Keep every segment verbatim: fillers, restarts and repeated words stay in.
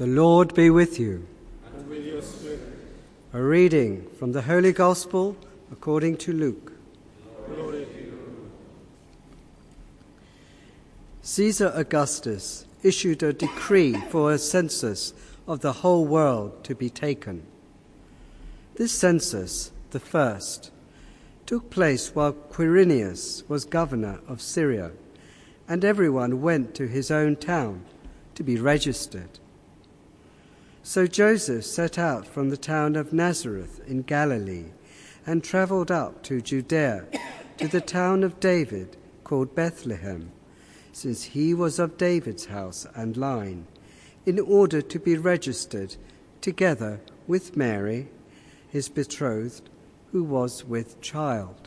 The Lord be with you. And with your spirit. A reading from the Holy Gospel according to Luke. Glory to you. Caesar Augustus issued a decree for a census of the whole world to be taken. This census, the first, took place while Quirinius was governor of Syria, and everyone went to his own town to be registered. So Joseph set out from the town of Nazareth in Galilee and travelled up to Judea, to the town of David called Bethlehem, since he was of David's house and line, in order to be registered together with Mary, his betrothed, who was with child.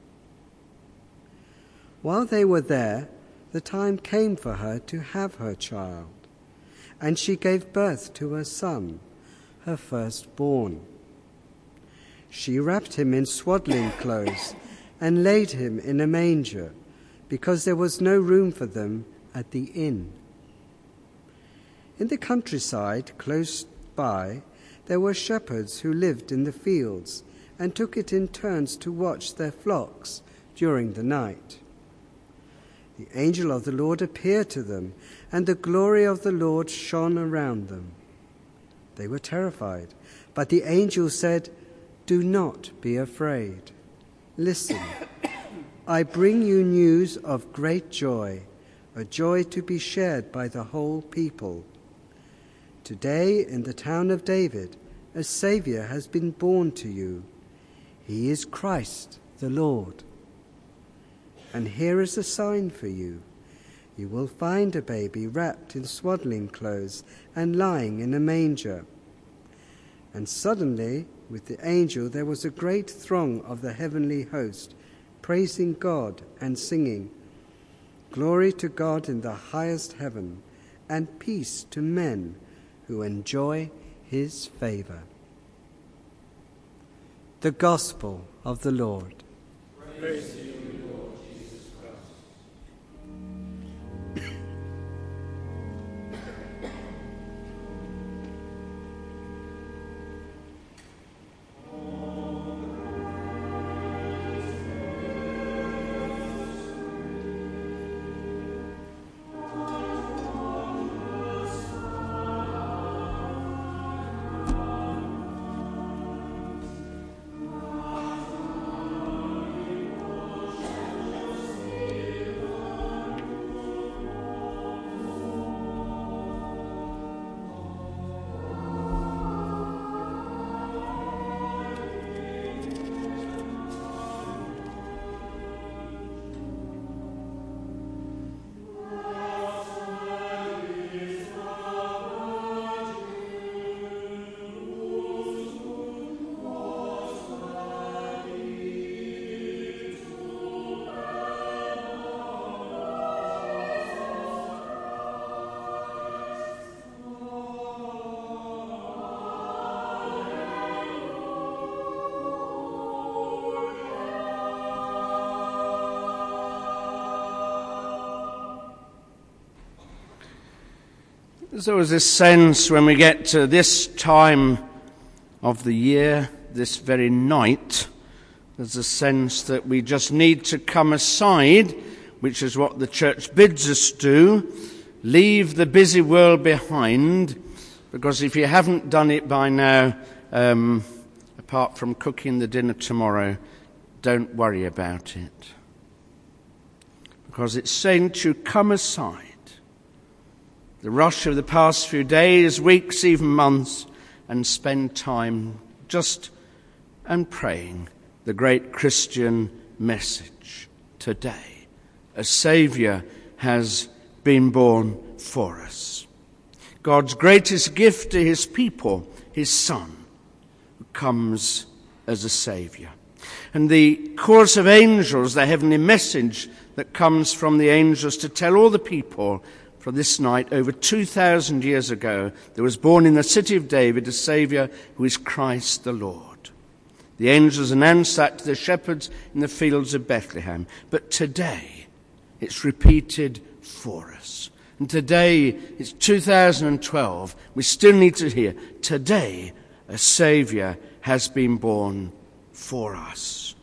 While they were there, the time came for her to have her child, and she gave birth to a son, her firstborn. She wrapped him in swaddling clothes and laid him in a manger, because there was no room for them at the inn. In the countryside close by, there were shepherds who lived in the fields and took it in turns to watch their flocks during the night. The angel of the Lord appeared to them, and the glory of the Lord shone around them. They were terrified, but the angel said, "Do not be afraid. Listen, I bring you news of great joy, a joy to be shared by the whole people. Today in the town of David, a Saviour has been born to you. He is Christ the Lord. And here is a sign for you. You will find a baby wrapped in swaddling clothes and lying in a manger." And suddenly, with the angel, there was a great throng of the heavenly host, praising God and singing, "Glory to God in the highest heaven, and peace to men who enjoy his favour." The Gospel of the Lord. Praise to you, Lord Jesus Christ. There's always this sense when we get to this time of the year, this very night, there's a sense that we just need to come aside, which is what the church bids us do, leave the busy world behind, because if you haven't done it by now, um, apart from cooking the dinner tomorrow, don't worry about it. Because it's saying to come aside. The rush of the past few days, weeks, even months, and spend time just and praying the great Christian message today. A Saviour has been born for us. God's greatest gift to his people, his Son, who comes as a Saviour. And the chorus of angels, the heavenly message that comes from the angels to tell all the people for this night, over two thousand years ago, there was born in the city of David a Saviour who is Christ the Lord. The angels announced that to the shepherds in the fields of Bethlehem. But today, it's repeated for us. And today, it's two thousand twelve, we still need to hear, today a Saviour has been born for us.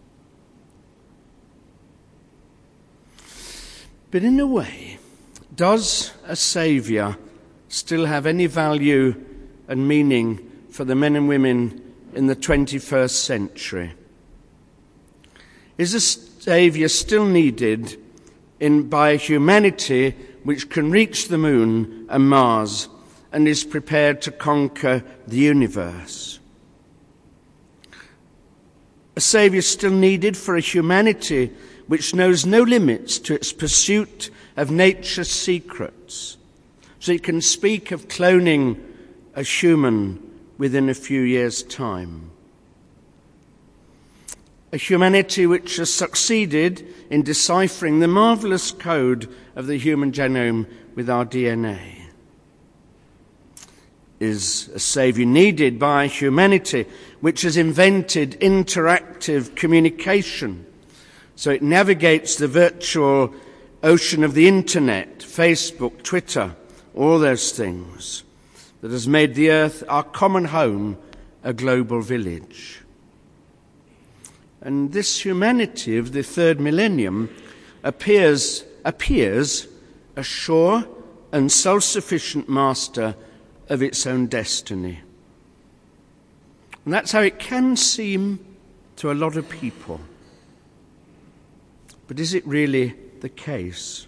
But in a way, does a Saviour still have any value and meaning for the men and women in the twenty-first century? Is a Saviour still needed in by a humanity which can reach the moon and Mars and is prepared to conquer the universe? A Saviour still needed for a humanity which knows no limits to its pursuit of nature's secrets, so it can speak of cloning a human within a few years' time. A humanity which has succeeded in deciphering the marvellous code of the human genome with our D N A. Is a Saviour needed by humanity which has invented interactive communication, so it navigates the virtual ocean of the internet, Facebook, Twitter, all those things, that has made the earth our common home, a global village. And this humanity of the third millennium appears, appears a sure and self-sufficient master of its own destiny. And that's how it can seem to a lot of people. But is it really the case?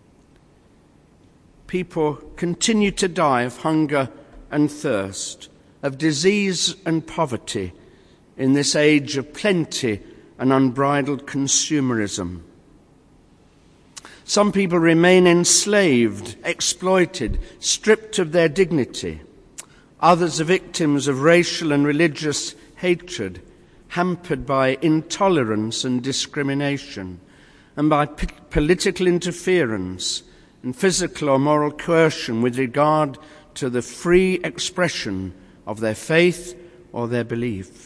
People continue to die of hunger and thirst, of disease and poverty in this age of plenty and unbridled consumerism. Some people remain enslaved, exploited, stripped of their dignity. Others are victims of racial and religious hatred, hampered by intolerance and discrimination, and by p- political interference and physical or moral coercion with regard to the free expression of their faith or their belief.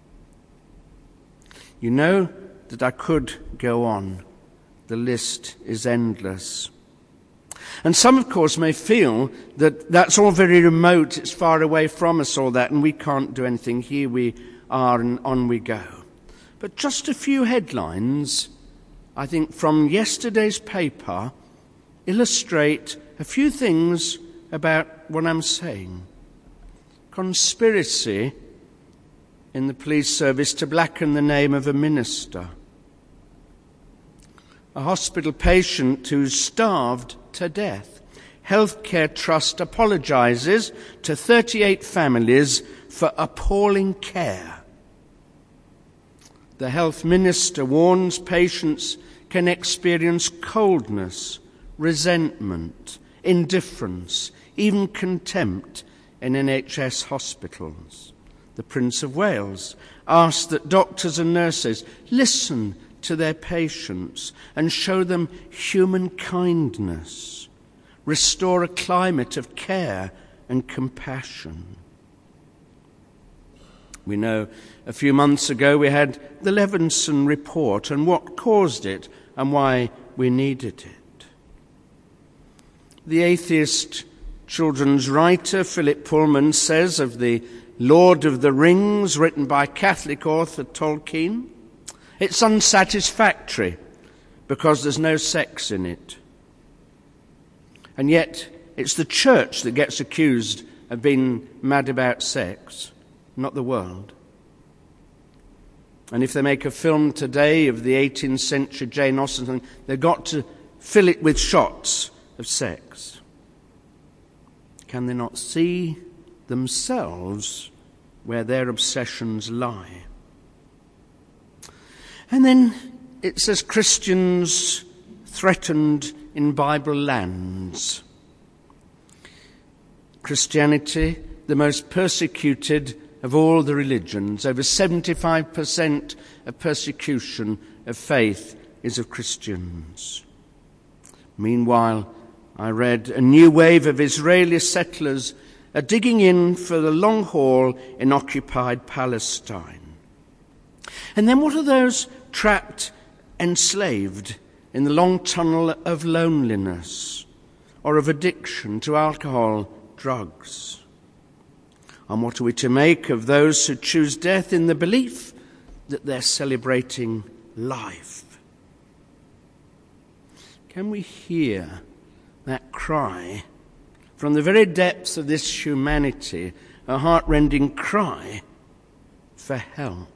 You know that I could go on. The list is endless. And some, of course, may feel that that's all very remote, it's far away from us, all that, and we can't do anything. Here we are, and on we go. But just a few headlines, I think, from yesterday's paper illustrate a few things about what I'm saying. Conspiracy in the police service to blacken the name of a minister. A hospital patient who's starved to death. Healthcare Trust apologises to thirty-eight families for appalling care. The health minister warns patients can experience coldness, resentment, indifference, even contempt in N H S hospitals. The Prince of Wales asked that doctors and nurses listen to their patients and show them human kindness, restore a climate of care and compassion. We know a few months ago we had the Levinson report and what caused it and why we needed it. The atheist children's writer Philip Pullman says of the Lord of the Rings, written by Catholic author Tolkien, it's unsatisfactory because there's no sex in it. And yet it's the church that gets accused of being mad about sex, not the world. And if they make a film today of the eighteenth century Jane Austen, they've got to fill it with shots of sex. Can they not see themselves where their obsessions lie? And then it says Christians threatened in Bible lands. Christianity, the most persecuted of all the religions. Over seventy-five percent of persecution of faith is of Christians. Meanwhile, I read a new wave of Israeli settlers are digging in for the long haul in occupied Palestine. And then what are those trapped, enslaved in the long tunnel of loneliness? or of addiction to alcohol, drugs? And what are we to make of those who choose death in the belief that they're celebrating life? Can we hear that cry from the very depths of this humanity, a heart-rending cry for help?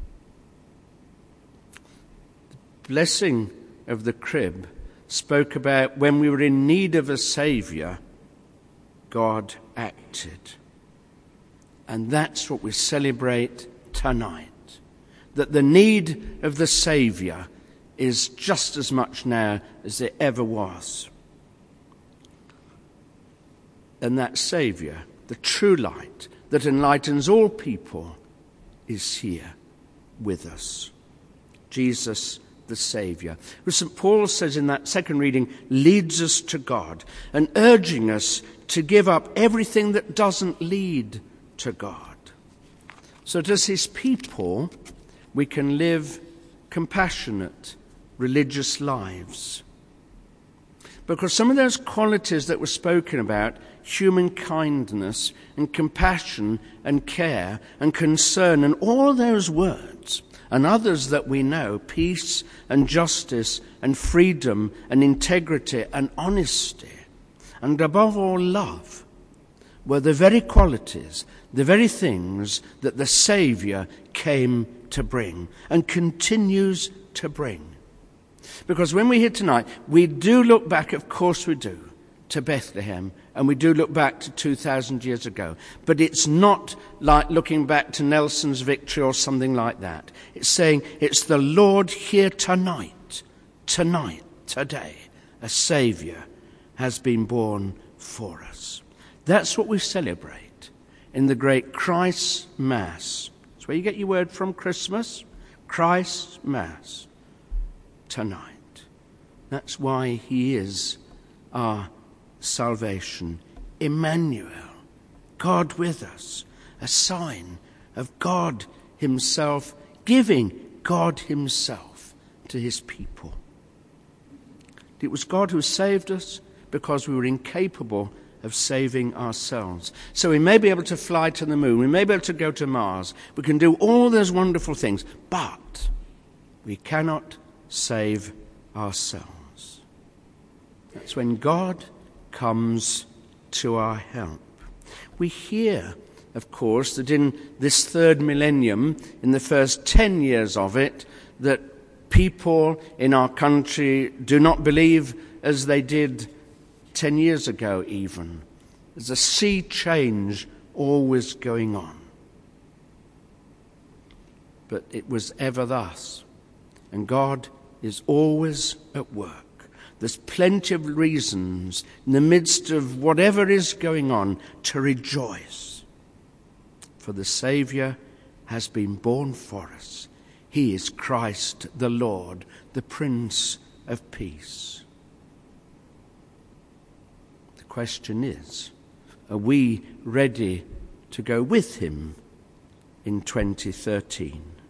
The blessing of the crib spoke about when we were in need of a Saviour, God acted. And that's what we celebrate tonight, that the need of the Saviour is just as much now as it ever was. And that Saviour, the true light that enlightens all people, is here with us. Jesus the Saviour, who Saint Paul says in that second reading, leads us to God and urging us to give up everything that doesn't lead to God. So that as his people, we can live compassionate, religious lives. Because some of those qualities that were spoken about, human kindness and compassion and care and concern and all those words, and others that we know, peace and justice and freedom and integrity and honesty, and above all love, were the very qualities, the very things that the Saviour came to bring and continues to bring. Because when we're here tonight, we do look back, of course we do, to Bethlehem, and we do look back to two thousand years ago. But it's not like looking back to Nelson's victory or something like that. It's saying it's the Lord here tonight, tonight, today. A Saviour has been born for us. That's what we celebrate in the great Christ Mass. That's where you get your word from, Christmas. Christ Mass. Tonight. That's why he is our salvation. Emmanuel, God with us, a sign of God himself, giving God himself to his people. It was God who saved us because we were incapable of saving ourselves. So we may be able to fly to the moon, we may be able to go to Mars, we can do all those wonderful things, but we cannot save ourselves. That's when God comes to our help. We hear, of course, that in this third millennium, in the first ten years of it, that people in our country do not believe as they did ten years ago even. There's a sea change always going on. But it was ever thus. And God is always at work. There's plenty of reasons in the midst of whatever is going on to rejoice. For the Saviour has been born for us. He is Christ the Lord, the Prince of Peace. The question is, are we ready to go with him in twenty thirteen?